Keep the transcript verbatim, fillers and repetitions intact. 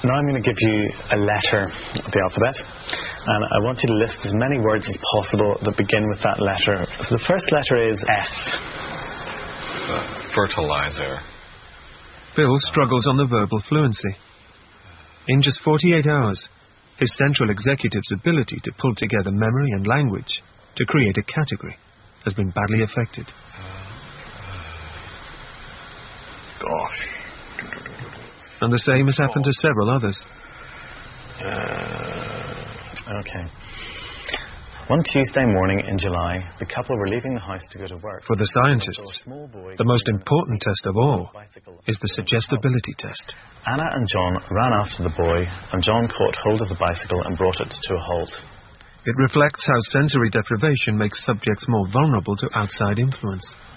Now I'm going to give you a letter of the alphabet, and I want you to list as many words as possible that begin with that letter. So the first letter is F. Uh, fertilizer. Bill struggles on the verbal fluency. In just forty-eight hours, his central executive's ability to pull together memory and language to create a category has been badly affected. Gosh. And the same has happened to several others. Uh, okay. One Tuesday morning in July, the couple were leaving the house to go to work. For the scientists, the most important test of all is the suggestibility test. Anna and John ran after the boy, and John caught hold of the bicycle and brought it to a halt. It reflects how sensory deprivation makes subjects more vulnerable to outside influence.